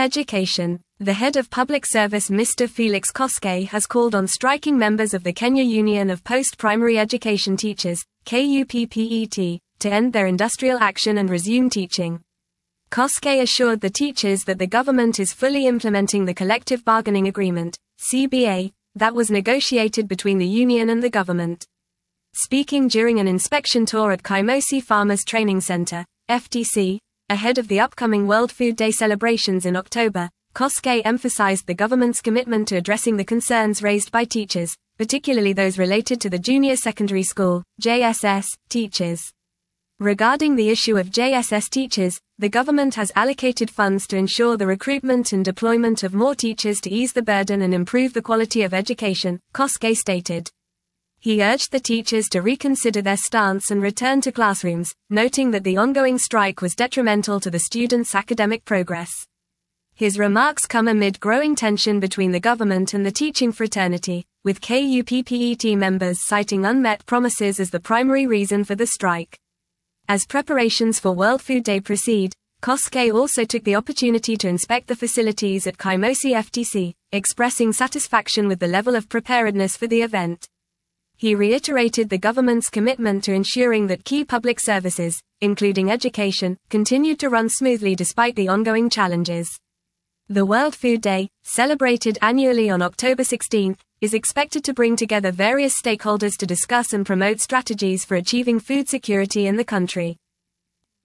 Education. The head of public service Mr. Felix Koskei has called on striking members of the Kenya Union of Post-Primary Education Teachers, KUPPET, to end their industrial action and resume teaching. Koskei assured the teachers that the government is fully implementing the collective bargaining agreement, CBA, that was negotiated between the union and the government. Speaking during an inspection tour at Kaimosi Farmers Training Center, FTC, ahead of the upcoming World Food Day celebrations in October, Koskei emphasized the government's commitment to addressing the concerns raised by teachers, particularly those related to the junior secondary school, JSS, teachers. Regarding the issue of JSS teachers, the government has allocated funds to ensure the recruitment and deployment of more teachers to ease the burden and improve the quality of education, Koskei stated. He urged the teachers to reconsider their stance and return to classrooms, noting that the ongoing strike was detrimental to the students' academic progress. His remarks come amid growing tension between the government and the teaching fraternity, with KUPPET members citing unmet promises as the primary reason for the strike. As preparations for World Food Day proceed, Koskei also took the opportunity to inspect the facilities at Kaimosi FTC, expressing satisfaction with the level of preparedness for the event. He reiterated the government's commitment to ensuring that key public services, including education, continued to run smoothly despite the ongoing challenges. The World Food Day, celebrated annually on October 16, is expected to bring together various stakeholders to discuss and promote strategies for achieving food security in the country.